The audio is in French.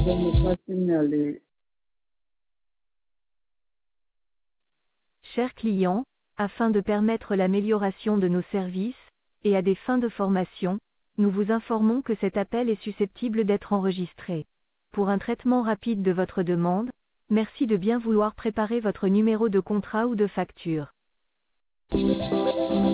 ne pas signaler. Chers clients, afin de permettre l'amélioration de nos services, et à des fins de formation, nous vous informons que cet appel est susceptible d'être enregistré. Pour un traitement rapide de votre demande, merci de bien vouloir préparer votre numéro de contrat ou de facture.